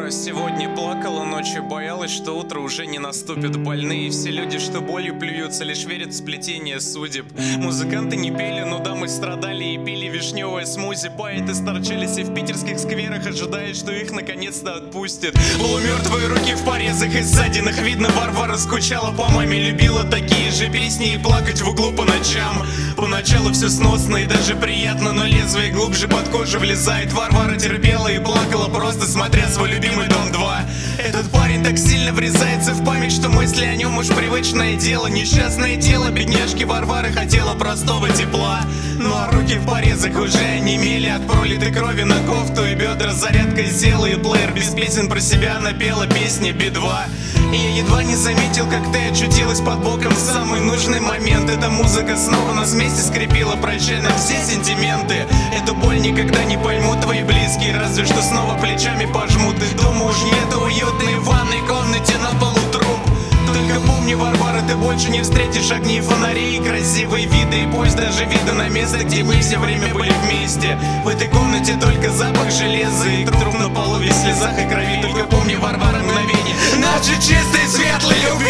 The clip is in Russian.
Варвара сегодня плакала ночью, боялась, что утро уже не наступит. Больные все люди, что болью плюются, лишь верят в сплетение судеб. Музыканты не пели, но дамы страдали и пили вишневое смузи. Поэты сторчались и в питерских скверах, ожидая, что их наконец-то отпустят. Полумертвые руки в порезах и ссадинах. Видно, Варвара скучала по маме, любила такие же песни и плакать в углу по ночам. Поначалу все сносно и даже приятно, но лезвие глубже под кожу влезает. Варвара терпела и плакала, просто смотря свой любимый «Дом 2». Этот парень так сильно врезается в память, что мысли о нем уж привычное дело. Несчастное тело бедняжки Варвары хотела простого тепла, ну а руки в порезах уже онемели от пролитой крови на кофту и бедра. Зарядкой села и плеер без песен про себя напела песни Би-2. И я едва не заметил, как ты очутилась под боком в самый нужный момент. Эта музыка снова нас вместе скрепила, прощай нам все сентименты. Эту боль никогда не поймут твои близкие, разве что снова плечами пожмут. И дома уж нет уютной ванной комнате на полу труп. Только помни, Варвара, ты больше не встретишь огни, фонари и красивые виды. И пусть даже виды на место, где мы все время были вместе. В этой комнате только запах железа и труп на полу весь в слезах и крови. Только помни, Варвара, мгновение нашей чистой светлой любви.